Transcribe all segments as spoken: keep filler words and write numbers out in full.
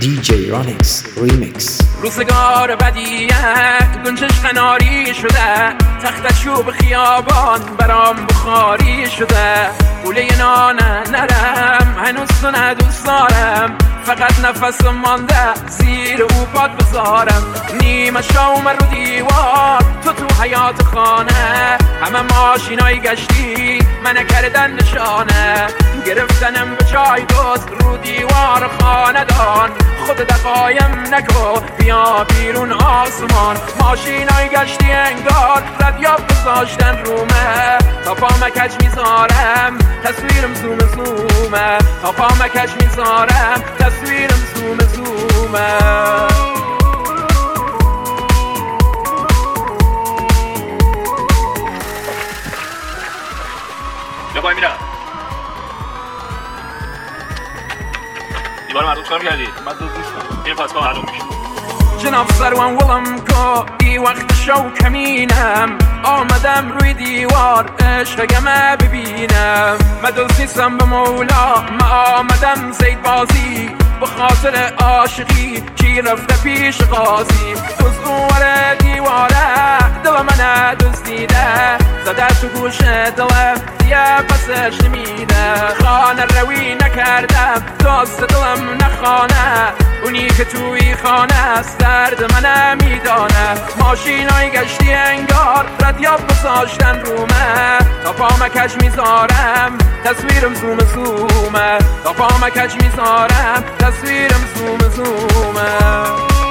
دی جی رانکس ریمیکس. روزگار بدیه گنجش قناری شده، تخت چوب خیابان برام بخاری شده. گوله نان نرم هنوز تو ندوست دارم، فقط نفس مانده زیر او پاد بذارم. نیمه شوم رو دیوار تو تو حیات خانه، همه ماشینای گشتی من کردن نشانه. گرفتنم به جای دوست رو دیوار خانه دان، خود دقایم نکو بیا بیرون آسمان. ماشینای گشتی انگار ردیاب گذاشتن رومه، تا پا مکج میذارم تصویرم زوم زومه. تا پا مکج میذارم تصویرم زوم زومه. بیا پای میرم دیوار مردم چکار میکردی؟ من دوز نیستم، این پس با معلوم میشه. جناب سروان ولم کو ای وقت شو کمینم، آمدم روی دیوار عشقگمه ببینم. من دوز نیستم به مولا، من آمدم زید بازی، به خاطر عاشقی کی رفته پیش قاضی. دوز اوور دیواره دل من دزدیده، زده تو گوش دلم دیگه پسش نمیده. خانه روی نکردم دوست دلم نخانه، اونی که توی خانه است درد من میدانه. ماشینای گشتی انگار ردیاب گذاشتن رومه، تا پا مکج میذارم تصویرم زوم زومه. تا پا مکج میذارم تصویرم زوم زومه.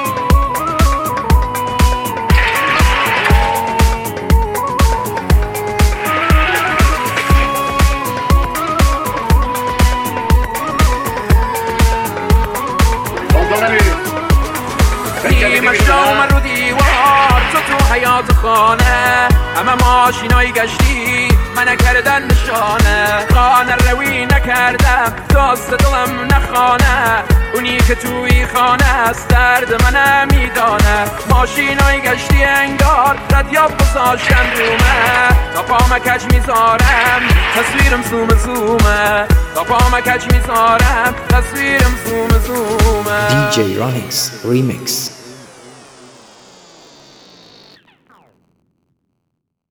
نیمه شوم رو دیوار تو تو حیات خانه، همه ماشینای گشتی من کردن نشانه. خانه روی نکردم دوست دلم نخانه، اونی که توی خانه است درد من میدانه. ماشینای گشتی انگار ردیاب گذاشتن رومه، تا پا مکج میذارم تصویرم زوم زومه. تا پا مکج میذارم تصویرم زوم زومه. دی جی رانکس ریمیکس.